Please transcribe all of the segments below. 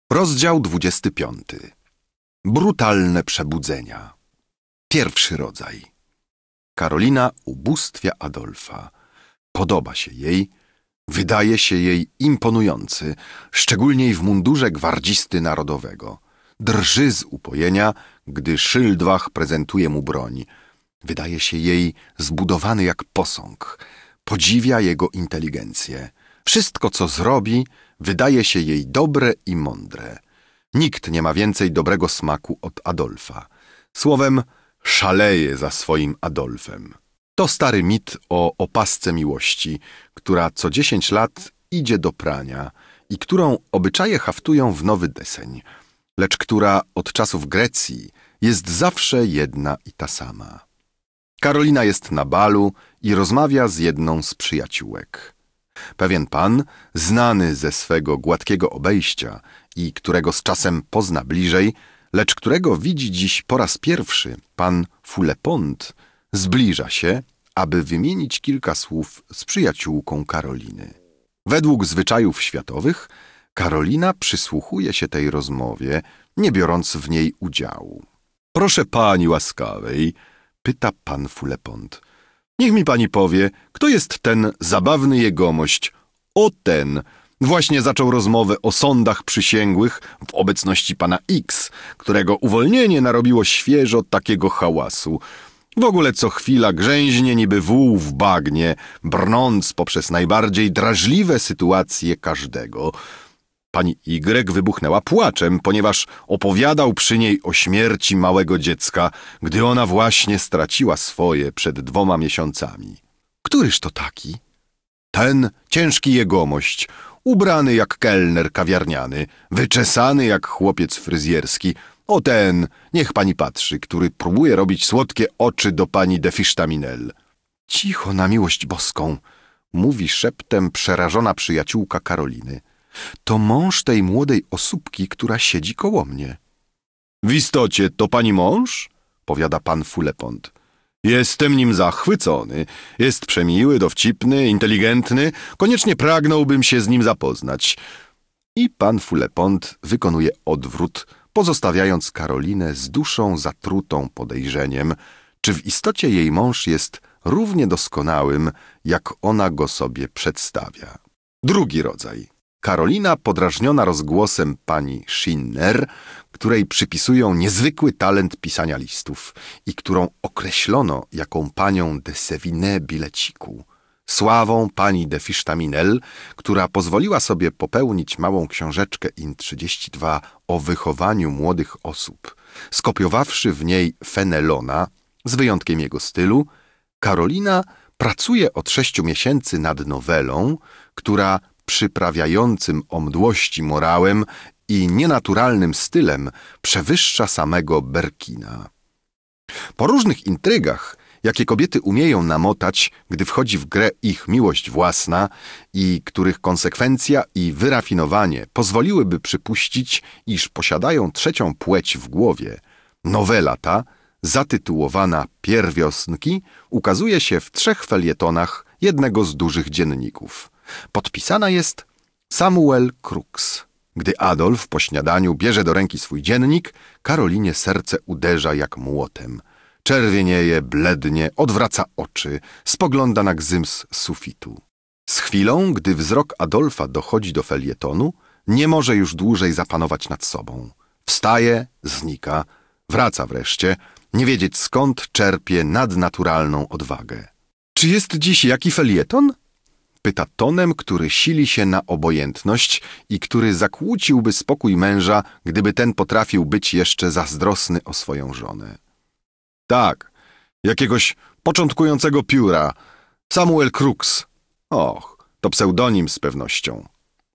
Rozdział 25. Brutalne przebudzenia. Pierwszy rodzaj. Karolina ubóstwia Adolfa. Podoba się jej, wydaje się jej imponujący, szczególnie w mundurze gwardzisty narodowego. Drży z upojenia, gdy Szyldwach prezentuje mu broń. Wydaje się jej zbudowany jak posąg. Podziwia jego inteligencję. Wszystko, co zrobi, wydaje się jej dobre i mądre. Nikt nie ma więcej dobrego smaku od Adolfa. Słowem, szaleje za swoim Adolfem. To stary mit o opasce miłości, która co 10 lat idzie do prania i którą obyczaje haftują w nowy deseń, lecz która od czasów Grecji jest zawsze jedna i ta sama. Karolina jest na balu i rozmawia z jedną z przyjaciółek. Pewien pan, znany ze swego gładkiego obejścia i którego z czasem pozna bliżej, lecz którego widzi dziś po raz pierwszy, pan Fulepont, zbliża się, aby wymienić kilka słów z przyjaciółką Karoliny. Według zwyczajów światowych Karolina przysłuchuje się tej rozmowie, nie biorąc w niej udziału. Proszę pani łaskawej, pyta pan Fulepont. Niech mi pani powie, kto jest ten zabawny jegomość? O ten! Właśnie zaczął rozmowę o sądach przysięgłych w obecności pana X, którego uwolnienie narobiło świeżo takiego hałasu. W ogóle co chwila grzęźnie niby wół w bagnie, brnąc poprzez najbardziej drażliwe sytuacje każdego. Pani Y wybuchnęła płaczem, ponieważ opowiadał przy niej o śmierci małego dziecka, gdy ona właśnie straciła swoje przed 2 miesiącami. Któryż to taki? Ten ciężki jegomość, ubrany jak kelner kawiarniany, wyczesany jak chłopiec fryzjerski. O ten, niech pani patrzy, który próbuje robić słodkie oczy do pani de Fisztaminel. Cicho, na miłość boską, mówi szeptem przerażona przyjaciółka Karoliny. To mąż tej młodej osóbki, która siedzi koło mnie. W istocie to pani mąż? Powiada pan Fulepont. Jestem nim zachwycony. Jest przemiły, dowcipny, inteligentny. Koniecznie pragnąłbym się z nim zapoznać. I pan Fulepont wykonuje odwrót, pozostawiając Karolinę z duszą zatrutą podejrzeniem, czy w istocie jej mąż jest równie doskonałym, jak ona go sobie przedstawia. Drugi rodzaj. Karolina, podrażniona rozgłosem pani Schinner, której przypisują niezwykły talent pisania listów i którą określono jaką panią de Sévigné bileciku, sławą pani de Fisztaminel, która pozwoliła sobie popełnić małą książeczkę in 32 o wychowaniu młodych osób, skopiowawszy w niej Fenelona, z wyjątkiem jego stylu, Karolina pracuje od 6 miesięcy nad nowelą, która przyprawiającym o mdłości morałem i nienaturalnym stylem przewyższa samego Berkina. Po różnych intrygach, jakie kobiety umieją namotać, gdy wchodzi w grę ich miłość własna i których konsekwencja i wyrafinowanie pozwoliłyby przypuścić, iż posiadają trzecią płeć w głowie, nowela ta, zatytułowana Pierwiosnki, ukazuje się w 3 felietonach jednego z dużych dzienników. Podpisana jest Samuel Crux. Gdy Adolf po śniadaniu bierze do ręki swój dziennik, Karolinie serce uderza jak młotem. Czerwienieje, blednie, odwraca oczy, spogląda na gzyms sufitu. Z chwilą, gdy wzrok Adolfa dochodzi do felietonu, nie może już dłużej zapanować nad sobą. Wstaje, znika, wraca wreszcie, nie wiedzieć skąd czerpie nadnaturalną odwagę. Czy jest dziś jaki felieton? Pyta tonem, który sili się na obojętność i który zakłóciłby spokój męża, gdyby ten potrafił być jeszcze zazdrosny o swoją żonę. Tak, jakiegoś początkującego pióra, Samuel Crux. Och, to pseudonim z pewnością.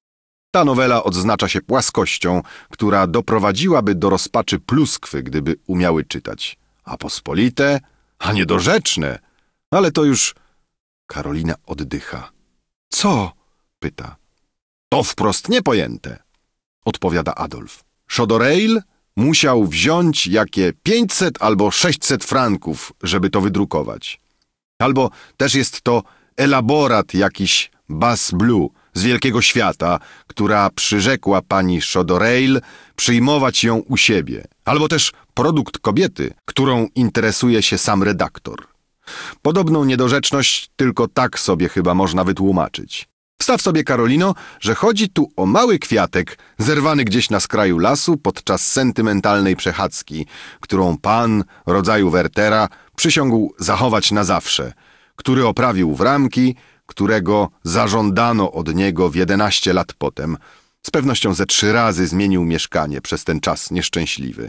Ta nowela odznacza się płaskością, która doprowadziłaby do rozpaczy pluskwy, gdyby umiały czytać. A pospolite, a niedorzeczne. Ale to już... Karolina oddycha. Co? Pyta. To wprost niepojęte, odpowiada Adolf. Chodoreil musiał wziąć jakie 500 albo 600 franków, żeby to wydrukować. Albo też jest to elaborat jakiś Bas Bleu z wielkiego świata, która przyrzekła pani Chodoreil przyjmować ją u siebie, albo też produkt kobiety, którą interesuje się sam redaktor. Podobną niedorzeczność tylko tak sobie chyba można wytłumaczyć. Wstaw sobie, Karolino, że chodzi tu o mały kwiatek zerwany gdzieś na skraju lasu podczas sentymentalnej przechadzki, którą pan rodzaju Wertera przysiągł zachować na zawsze, który oprawił w ramki, którego zażądano od niego w 11 lat potem. Z pewnością ze 3 razy zmienił mieszkanie przez ten czas nieszczęśliwy.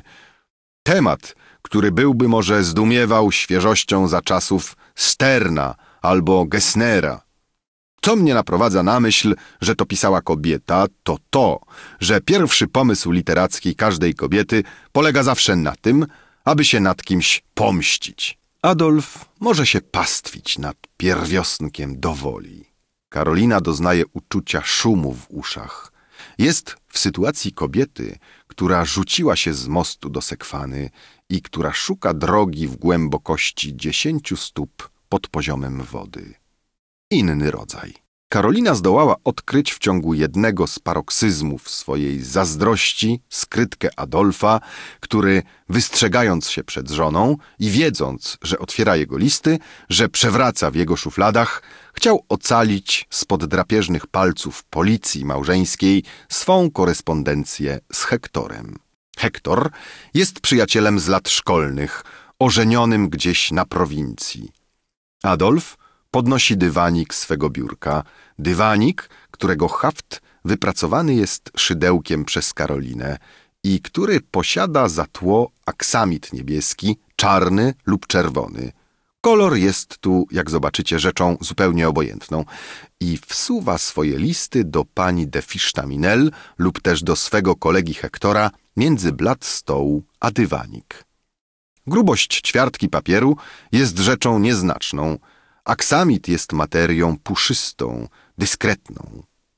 Temat, który byłby może zdumiewał świeżością za czasów Sterna albo Gessnera. Co mnie naprowadza na myśl, że to pisała kobieta, to, że pierwszy pomysł literacki każdej kobiety polega zawsze na tym, aby się nad kimś pomścić. Adolf może się pastwić nad pierwiosnkiem dowoli. Karolina doznaje uczucia szumu w uszach. Jest w sytuacji kobiety, która rzuciła się z mostu do Sekwany i która szuka drogi w głębokości 10 stóp pod poziomem wody. Inny rodzaj. Karolina zdołała odkryć w ciągu jednego z paroksyzmów swojej zazdrości skrytkę Adolfa, który, wystrzegając się przed żoną i wiedząc, że otwiera jego listy, że przewraca w jego szufladach, chciał ocalić spod drapieżnych palców policji małżeńskiej swą korespondencję z Hektorem. Hektor jest przyjacielem z lat szkolnych, ożenionym gdzieś na prowincji. Adolf podnosi dywanik swego biurka, dywanik, którego haft wypracowany jest szydełkiem przez Karolinę i który posiada za tło aksamit niebieski, czarny lub czerwony. Kolor jest tu, jak zobaczycie, rzeczą zupełnie obojętną i wsuwa swoje listy do pani de Fichtaminel lub też do swego kolegi Hektora między blat stołu a dywanik. Grubość ćwiartki papieru jest rzeczą nieznaczną. Aksamit jest materią puszystą, dyskretną.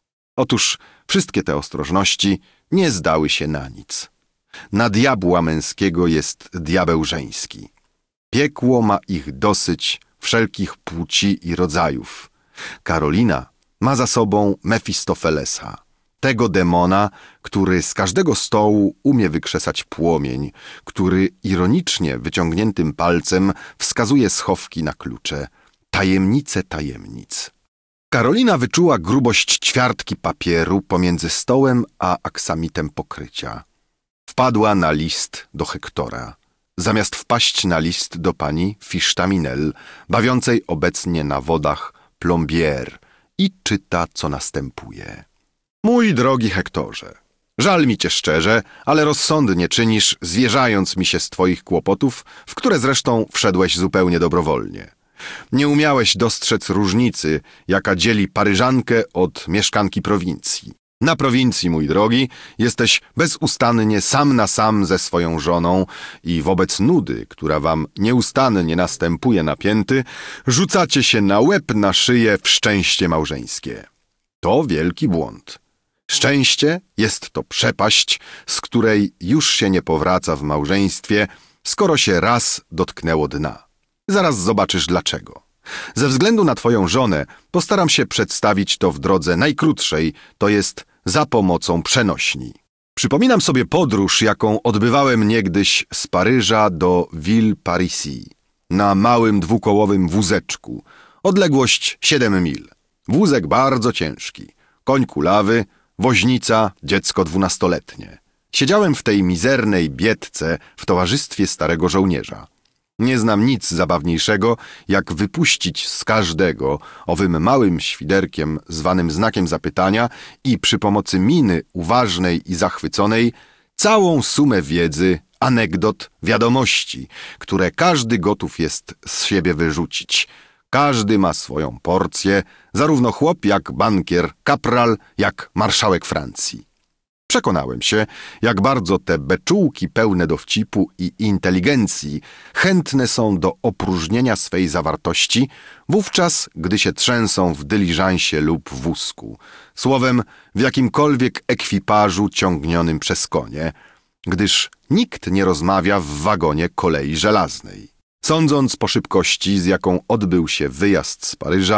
Otóż wszystkie te ostrożności nie zdały się na nic. Na diabła męskiego jest diabeł żeński. Piekło ma ich dosyć wszelkich płci i rodzajów. Karolina ma za sobą Mefistofelesa, tego demona, który z każdego stołu umie wykrzesać płomień, który ironicznie wyciągniętym palcem wskazuje schowki na klucze, tajemnice tajemnic. Karolina wyczuła grubość ćwiartki papieru pomiędzy stołem a aksamitem pokrycia. Wpadła na list do Hektora, zamiast wpaść na list do pani Fichtaminel, bawiącej obecnie na wodach Plombières, i czyta, co następuje. Mój drogi Hektorze, żal mi cię szczerze, ale rozsądnie czynisz, zwierzając mi się z twoich kłopotów, w które zresztą wszedłeś zupełnie dobrowolnie. Nie umiałeś dostrzec różnicy, jaka dzieli Paryżankę od mieszkanki prowincji. Na prowincji, mój drogi, jesteś bezustannie sam na sam ze swoją żoną i wobec nudy, która wam nieustannie następuje napięty, rzucacie się na łeb, na szyję w szczęście małżeńskie. To wielki błąd. Szczęście jest to przepaść, z której już się nie powraca w małżeństwie, skoro się raz dotknęło dna. Zaraz zobaczysz dlaczego. Ze względu na twoją żonę postaram się przedstawić to w drodze najkrótszej, to jest za pomocą przenośni. Przypominam sobie podróż, jaką odbywałem niegdyś z Paryża do Ville-Parisis na małym dwukołowym wózeczku. Odległość 7 mil. Wózek bardzo ciężki. Koń kulawy, woźnica, dziecko 12-letnie. Siedziałem w tej mizernej biedce w towarzystwie starego żołnierza. Nie znam nic zabawniejszego, jak wypuścić z każdego owym małym świderkiem zwanym znakiem zapytania i przy pomocy miny uważnej i zachwyconej całą sumę wiedzy, anegdot, wiadomości, które każdy gotów jest z siebie wyrzucić. Każdy ma swoją porcję, zarówno chłop jak bankier, kapral jak marszałek Francji. Przekonałem się, jak bardzo te beczułki pełne dowcipu i inteligencji chętne są do opróżnienia swej zawartości, wówczas, gdy się trzęsą w dyliżansie lub wózku, słowem w jakimkolwiek ekwipażu ciągnionym przez konie, gdyż nikt nie rozmawia w wagonie kolei żelaznej. Sądząc po szybkości, z jaką odbył się wyjazd z Paryża,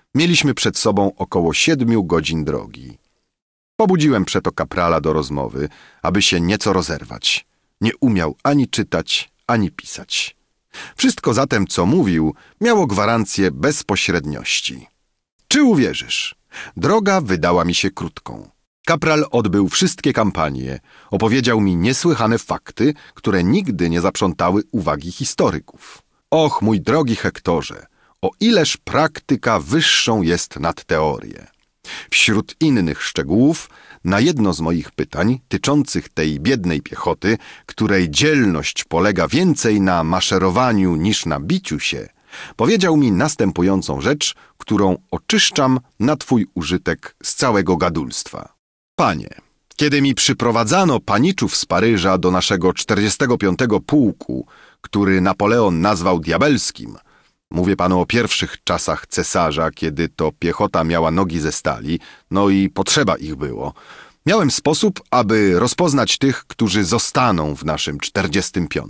Mieliśmy przed sobą około 7 godzin drogi. Pobudziłem przeto kaprala do rozmowy, aby się nieco rozerwać. Nie umiał ani czytać, ani pisać. Wszystko zatem, co mówił, miało gwarancję bezpośredniości. Czy uwierzysz? Droga wydała mi się krótką. Kapral odbył wszystkie kampanie, opowiedział mi niesłychane fakty, które nigdy nie zaprzątały uwagi historyków. Och, mój drogi Hektorze, o ileż praktyka wyższą jest nad teorię. Wśród innych szczegółów, na jedno z moich pytań tyczących tej biednej piechoty, której dzielność polega więcej na maszerowaniu niż na biciu się, powiedział mi następującą rzecz, którą oczyszczam na twój użytek z całego gadulstwa. Panie, kiedy mi przyprowadzano paniczów z Paryża do naszego 45. pułku, który Napoleon nazwał diabelskim, mówię panu o pierwszych czasach cesarza, kiedy to piechota miała nogi ze stali, no i potrzeba ich było, miałem sposób, aby rozpoznać tych, którzy zostaną w naszym 45.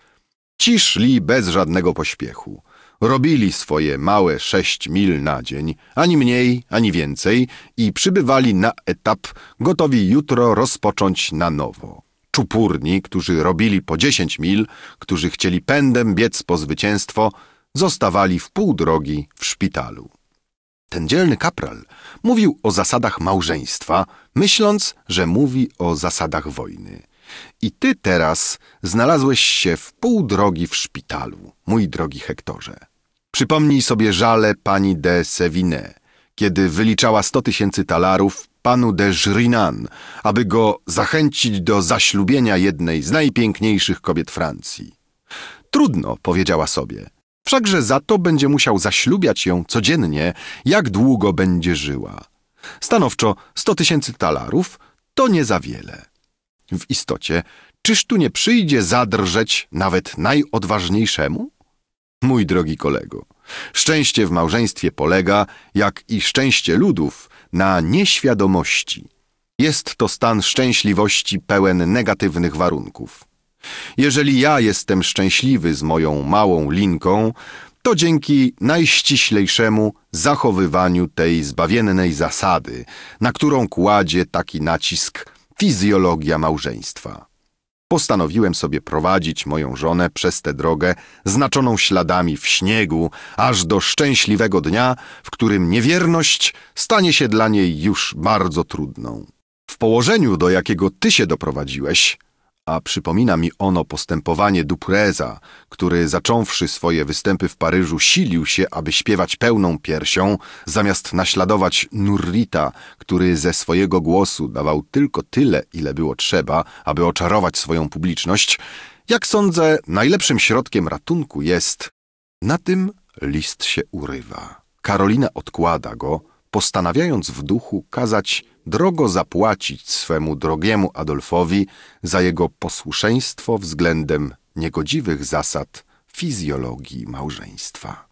Ci szli bez żadnego pośpiechu. Robili swoje małe 6 mil na dzień, ani mniej, ani więcej i przybywali na etap, gotowi jutro rozpocząć na nowo. Czupurni, którzy robili po 10 mil, którzy chcieli pędem biec po zwycięstwo, zostawali w pół drogi w szpitalu. Ten dzielny kapral mówił o zasadach małżeństwa, myśląc, że mówi o zasadach wojny. I ty teraz znalazłeś się w pół drogi w szpitalu, mój drogi Hektorze. Przypomnij sobie żale pani de Sévigné, kiedy wyliczała 100 000 talarów panu de Jrinan, aby go zachęcić do zaślubienia jednej z najpiękniejszych kobiet Francji. Trudno, powiedziała sobie, wszakże za to będzie musiał zaślubiać ją codziennie, jak długo będzie żyła. Stanowczo 100 000 talarów to nie za wiele. W istocie, czyż tu nie przyjdzie zadrżeć nawet najodważniejszemu? Mój drogi kolego, szczęście w małżeństwie polega, jak i szczęście ludów, na nieświadomości. Jest to stan szczęśliwości pełen negatywnych warunków. Jeżeli ja jestem szczęśliwy z moją małą Linką, to dzięki najściślejszemu zachowywaniu tej zbawiennej zasady, na którą kładzie taki nacisk fizjologia małżeństwa. Postanowiłem sobie prowadzić moją żonę przez tę drogę znaczoną śladami w śniegu, aż do szczęśliwego dnia, w którym niewierność stanie się dla niej już bardzo trudną. W położeniu, do jakiego ty się doprowadziłeś, a przypomina mi ono postępowanie Dupreza, który zacząwszy swoje występy w Paryżu silił się, aby śpiewać pełną piersią, zamiast naśladować Nurrita, który ze swojego głosu dawał tylko tyle, ile było trzeba, aby oczarować swoją publiczność. Jak sądzę, najlepszym środkiem ratunku jest... Na tym list się urywa. Karolina odkłada go, postanawiając w duchu kazać drogo zapłacić swemu drogiemu Adolfowi za jego posłuszeństwo względem niegodziwych zasad fizjologii małżeństwa.